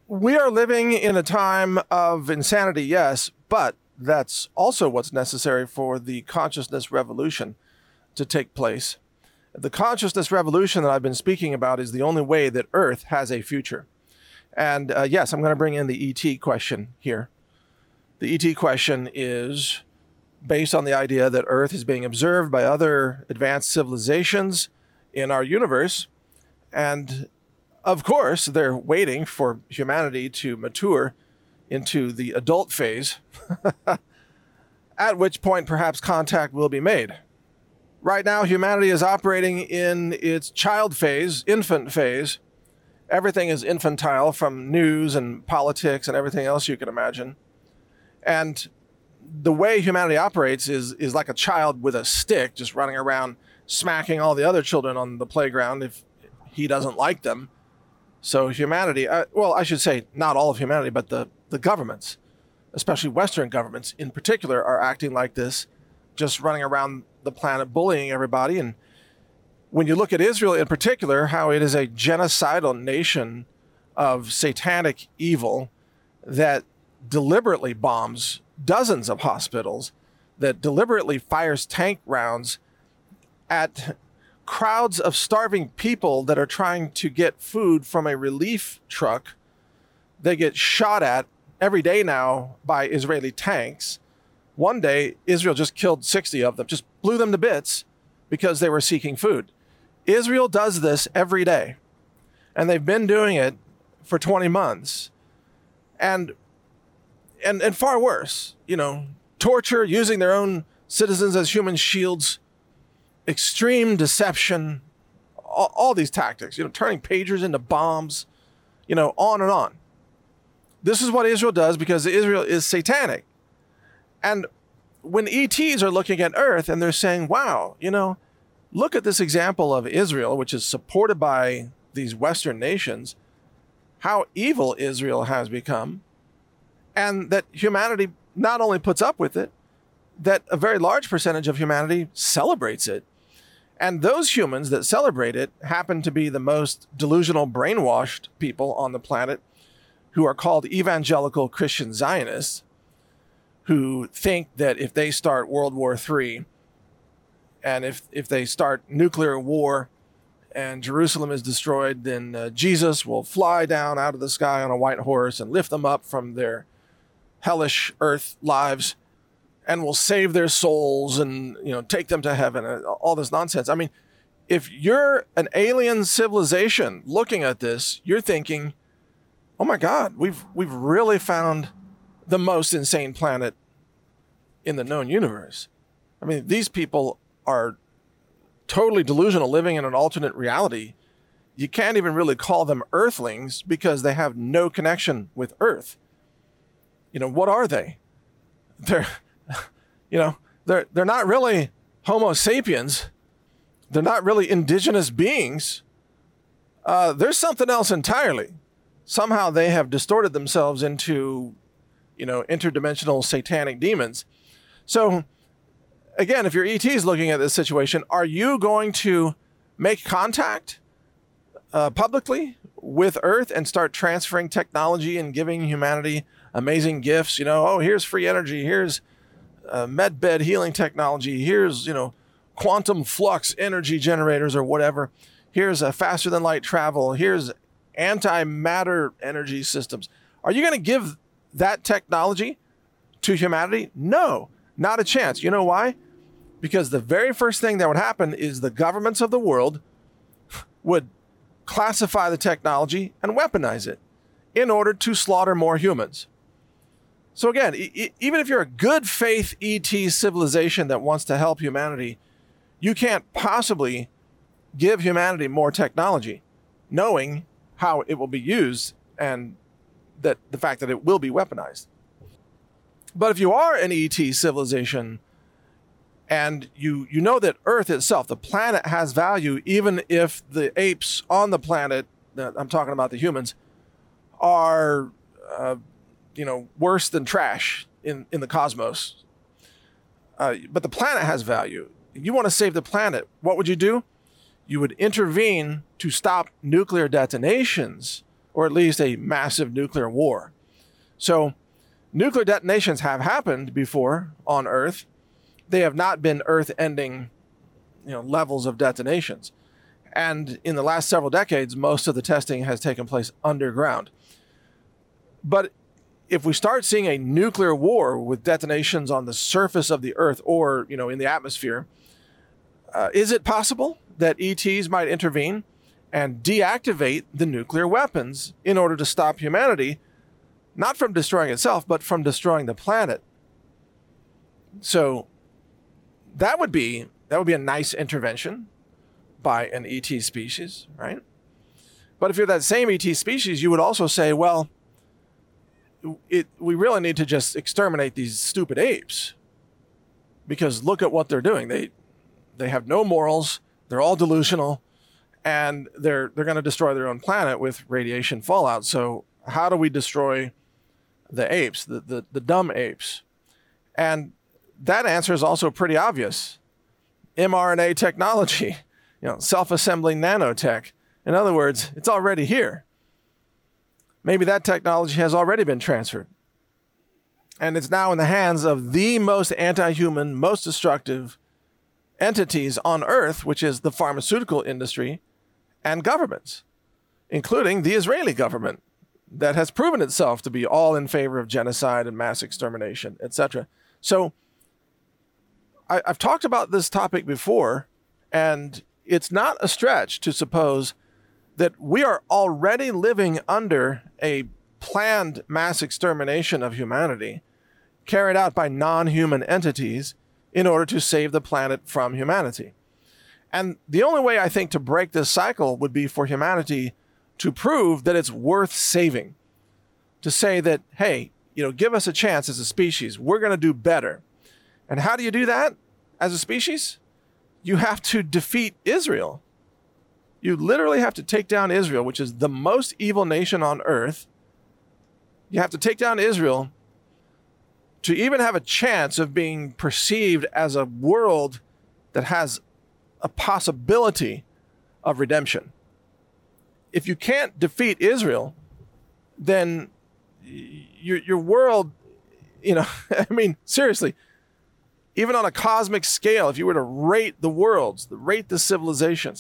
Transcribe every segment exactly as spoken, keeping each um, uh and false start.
We are living in a time of insanity, yes, but that's also what's necessary for the consciousness revolution to take place. The consciousness revolution that I've been speaking about is the only way that Earth has a future. And uh, yes, I'm going to bring in the E T question here. The E T question is based on the idea that Earth is being observed by other advanced civilizations in our universe. And of course, they're waiting for humanity to mature into the adult phase, at which point perhaps contact will be made. Right now, humanity is operating in its child phase, infant phase. Everything is infantile, from news and politics and everything else you can imagine. And the way humanity operates is, is like a child with a stick, just running around smacking all the other children on the playground if he doesn't like them. So humanity, uh, well, I should say not all of humanity, but the, the governments, especially Western governments in particular, are acting like this, just running around the planet bullying everybody. And when you look at Israel in particular, how it is a genocidal nation of satanic evil that deliberately bombs dozens of hospitals, that deliberately fires tank rounds at crowds of starving people that are trying to get food from a relief truck. They get shot at every day now by Israeli tanks. One day, Israel just killed sixty of them, just blew them to bits because they were seeking food. Israel does this every day, and they've been doing it for twenty months. And and and far worse, you know, torture, using their own citizens as human shields, extreme deception, all, all these tactics, you know, turning pagers into bombs, you know, on and on. This is what Israel does because Israel is satanic. And when E Ts are looking at Earth and they're saying, wow, you know, look at this example of Israel, which is supported by these Western nations, how evil Israel has become, and that humanity not only puts up with it, that a very large percentage of humanity celebrates it. And those humans that celebrate it happen to be the most delusional, brainwashed people on the planet, who are called evangelical Christian Zionists, who think that if they start World War Three, and if, if they start nuclear war and Jerusalem is destroyed, then uh, Jesus will fly down out of the sky on a white horse and lift them up from their hellish earth lives and will save their souls and, you know, take them to heaven, and all this nonsense. I mean, if you're an alien civilization looking at this, you're thinking, oh my God, we've we've really found the most insane planet in the known universe. I mean, these people are totally delusional, living in an alternate reality. You can't even really call them earthlings because they have no connection with Earth. You know, what are they? They're, you know, they're they're not really Homo sapiens. They're not really indigenous beings. Uh, there's something else entirely. Somehow they have distorted themselves into, you know, interdimensional satanic demons. So, again, if your E T is looking at this situation, are you going to make contact uh, publicly with Earth and start transferring technology and giving humanity amazing gifts? You know, oh, here's free energy. Here's uh, med bed healing technology. Here's, you know, quantum flux energy generators or whatever. Here's a faster than light travel. Here's antimatter energy systems. Are you going to give that technology to humanity? No, not a chance. You know why? Because the very first thing that would happen is the governments of the world would classify the technology and weaponize it in order to slaughter more humans. So again, e- even if you're a good faith E T civilization that wants to help humanity, you can't possibly give humanity more technology, knowing how it will be used and that the fact that it will be weaponized. But if you are an E T civilization and you you know that Earth itself, the planet, has value, even if the apes on the planet, I'm talking about the humans, are uh, you know, worse than trash in, in the cosmos. Uh, but the planet has value. You want to save the planet. What would you do? You would intervene to stop nuclear detonations or at least a massive nuclear war. So nuclear detonations have happened before on Earth. They have not been Earth-ending, you know, levels of detonations. And in the last several decades, most of the testing has taken place underground. But if we start seeing a nuclear war with detonations on the surface of the Earth or, you know, in the atmosphere, uh, is it possible that E Ts might intervene and deactivate the nuclear weapons in order to stop humanity, not from destroying itself, but from destroying the planet? So that would be that would be a nice intervention by an E T species, right? But if you're that same E T species, you would also say, well, it, we really need to just exterminate these stupid apes, because look at what they're doing. They they have no morals. They're all delusional, and they're they're going to destroy their own planet with radiation fallout. So how do we destroy the apes, the, the, the dumb apes? And that answer is also pretty obvious. mRNA technology, you know, self-assembling nanotech. In other words, it's already here. Maybe that technology has already been transferred. And it's now in the hands of the most anti-human, most destructive entities on Earth, which is the pharmaceutical industry and governments, including the Israeli government that has proven itself to be all in favor of genocide and mass extermination, et cetera. So I, I've talked about this topic before, and it's not a stretch to suppose that we are already living under a planned mass extermination of humanity carried out by non-human entities in order to save the planet from humanity. And the only way, I think, to break this cycle would be for humanity to prove that it's worth saving, to say that, hey, you know, give us a chance as a species. We're going to do better. And how do you do that as a species? You have to defeat Israel. You literally have to take down Israel, which is the most evil nation on Earth. You have to take down Israel to even have a chance of being perceived as a world that has a possibility of redemption. If you can't defeat Israel, then your, your world, you know, I mean, seriously, even on a cosmic scale, if you were to rate the worlds, rate the civilizations,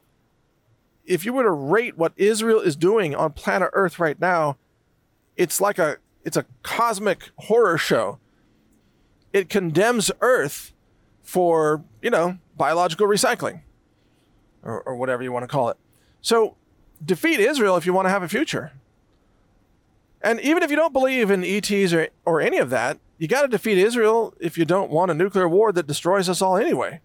if you were to rate what Israel is doing on planet Earth right now, it's like a it's a cosmic horror show. It condemns Earth for, you know, biological recycling or, or whatever you want to call it. So defeat Israel if you want to have a future. And even if you don't believe in E Ts or, or any of that, you got to defeat Israel if you don't want a nuclear war that destroys us all anyway.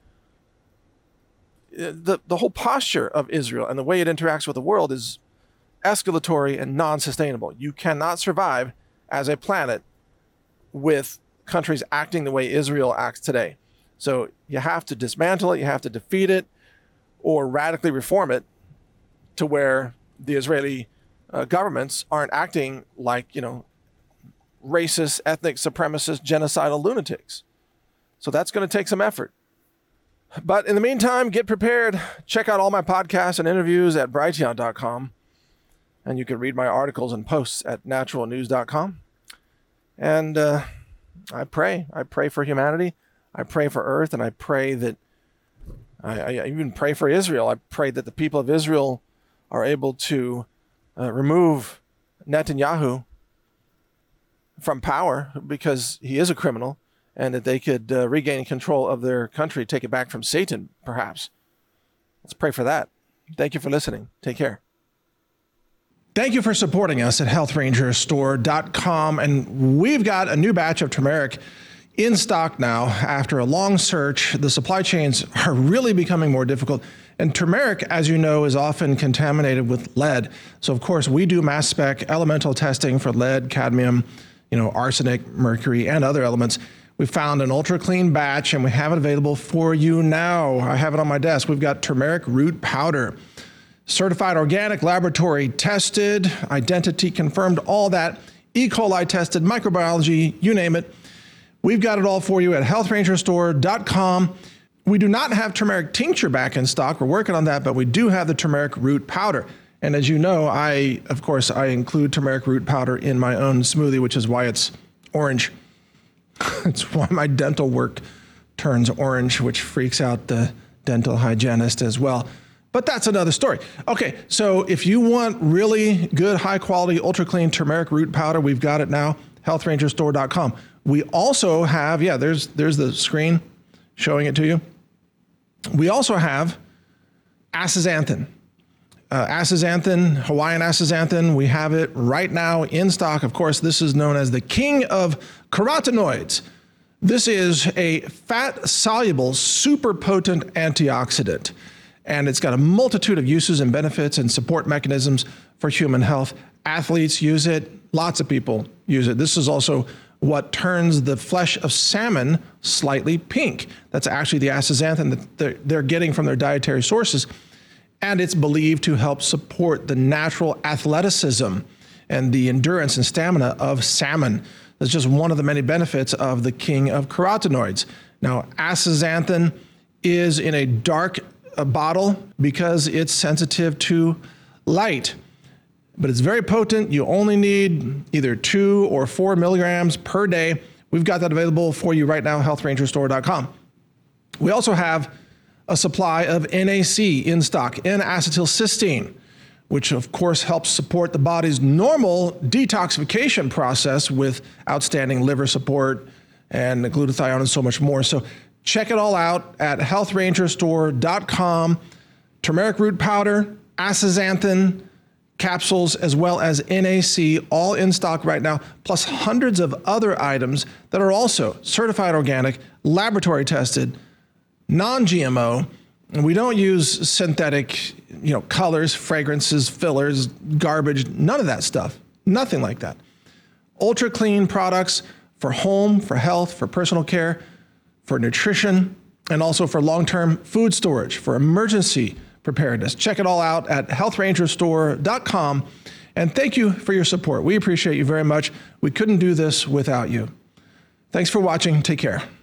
The, the whole posture of Israel and the way it interacts with the world is escalatory and non-sustainable. You cannot survive as a planet with countries acting the way Israel acts today. So you have to dismantle it, you have to defeat it, or radically reform it to where the Israeli uh, governments aren't acting like, you know, racist, ethnic, supremacist, genocidal lunatics. So that's going to take some effort. But in the meantime, get prepared. Check out all my podcasts and interviews at brighteon dot com. And you can read my articles and posts at natural news dot com. And uh, I pray. I pray for humanity. I pray for Earth. And I pray that, I, I even pray for Israel. I pray that the people of Israel are able to uh, remove Netanyahu from power, because he is a criminal, and that they could uh, regain control of their country, take it back from Satan, perhaps. Let's pray for that. Thank you for listening. Take care. Thank you for supporting us at health ranger store dot com. And we've got a new batch of turmeric in stock now. After a long search, the supply chains are really becoming more difficult. And turmeric, as you know, is often contaminated with lead. So, of course, we do mass spec elemental testing for lead, cadmium, you know, arsenic, mercury, and other elements. We found an ultra clean batch, and we have it available for you now. I have it on my desk. We've got turmeric root powder, certified organic, laboratory tested, identity confirmed, all that, E. coli tested, microbiology, you name it. We've got it all for you at health ranger store dot com. We do not have turmeric tincture back in stock. We're working on that, but we do have the turmeric root powder. And as you know, I, of course, I include turmeric root powder in my own smoothie, which is why it's orange. It's why my dental work turns orange, which freaks out the dental hygienist as well. But that's another story. Okay, so if you want really good, high quality, ultra clean turmeric root powder, we've got it now, health ranger store dot com. We also have, yeah, there's there's the screen showing it to you. We also have astaxanthin. Uh, astaxanthin, Hawaiian astaxanthin, we have it right now in stock. Of course, this is known as the king of carotenoids. This is a fat-soluble, super potent antioxidant, and it's got a multitude of uses and benefits and support mechanisms for human health. Athletes use it. Lots of people use it. This is also what turns the flesh of salmon slightly pink. That's actually the astaxanthin that they're, they're getting from their dietary sources. And it's believed to help support the natural athleticism and the endurance and stamina of salmon. That's just one of the many benefits of the king of carotenoids. Now, astaxanthin is in a dark uh, bottle because it's sensitive to light, but it's very potent. You only need either two or four milligrams per day. We've got that available for you right now, health ranger store dot com. We also have a supply of N A C in stock, N-acetylcysteine, which of course helps support the body's normal detoxification process with outstanding liver support and glutathione and so much more. So check it all out at health ranger store dot com. Turmeric root powder, astaxanthin capsules, as well as N A C, all in stock right now, plus hundreds of other items that are also certified organic, laboratory tested, non-G M O, and we don't use synthetic, you know, colors, fragrances, fillers, garbage, none of that stuff. Nothing like that. Ultra clean products for home, for health, for personal care, for nutrition, and also for long-term food storage, for emergency preparedness. Check it all out at health ranger store dot com. And thank you for your support. We appreciate you very much. We couldn't do this without you. Thanks for watching. Take care.